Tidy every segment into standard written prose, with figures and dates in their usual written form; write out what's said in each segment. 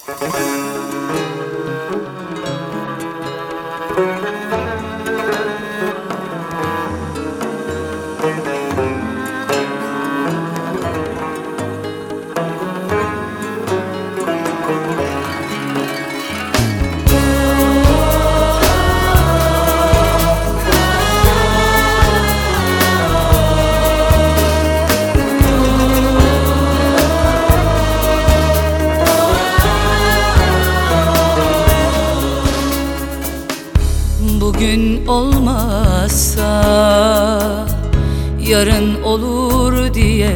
Bugün olmazsa yarın olur diye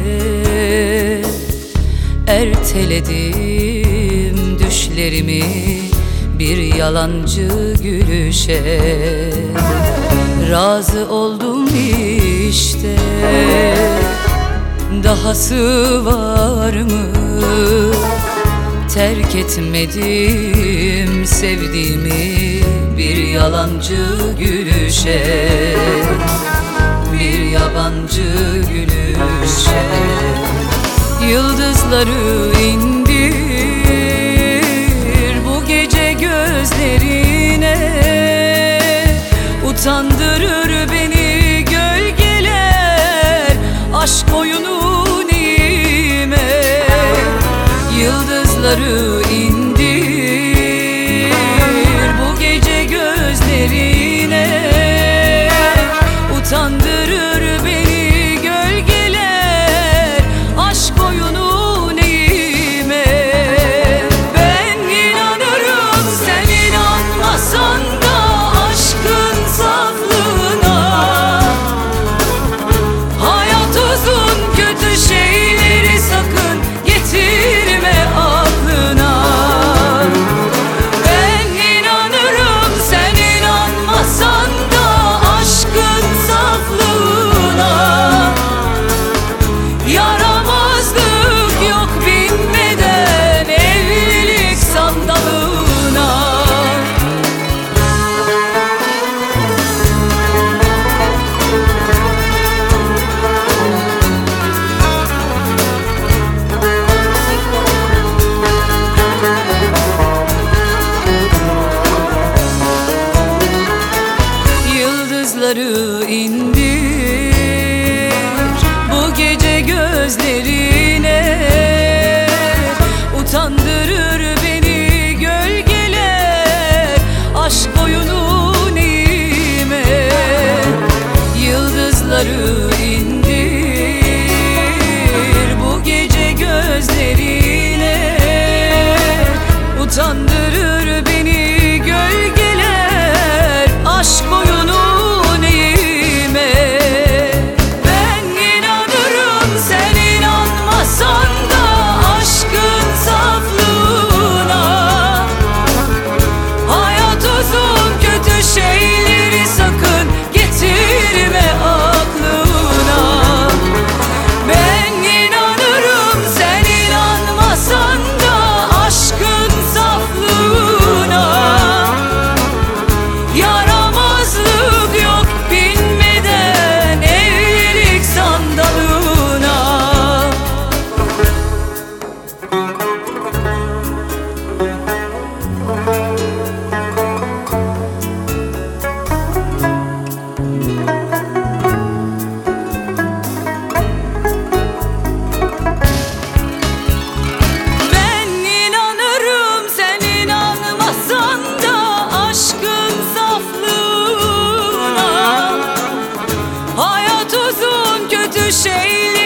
erteledim düşlerimi bir yalancı gülüşe. Razı oldum işte, dahası var mı? Terk etmedim sevdiğimi bir yalancı gülüşe, bir yabancı gülüşe. Yıldızları indir bu gece gözlerine, utandırır beni gölgeler aşk oyunu nime. Yıldızları indir bu gece gözlerine, utandırır beni gölgeler aşk oyunu neyime. Ben inanırım sen inanmasan da aşkın saflığına. Hayat uzun, kötü şeyleri sakın getirme aklına. Ben inanırım sen inanmasan da aşkın saflığına. Yaramazlık yok binmeden evlilik sandalına. Yıldızları indir bu gece gözlerine, utandırır beni gölgeler aşk oyunu neyime. Yıldızları indir bu gece gözlerine, utandırır beni gölgeler aşk oyunu. Hayat uzun, kötü şeyler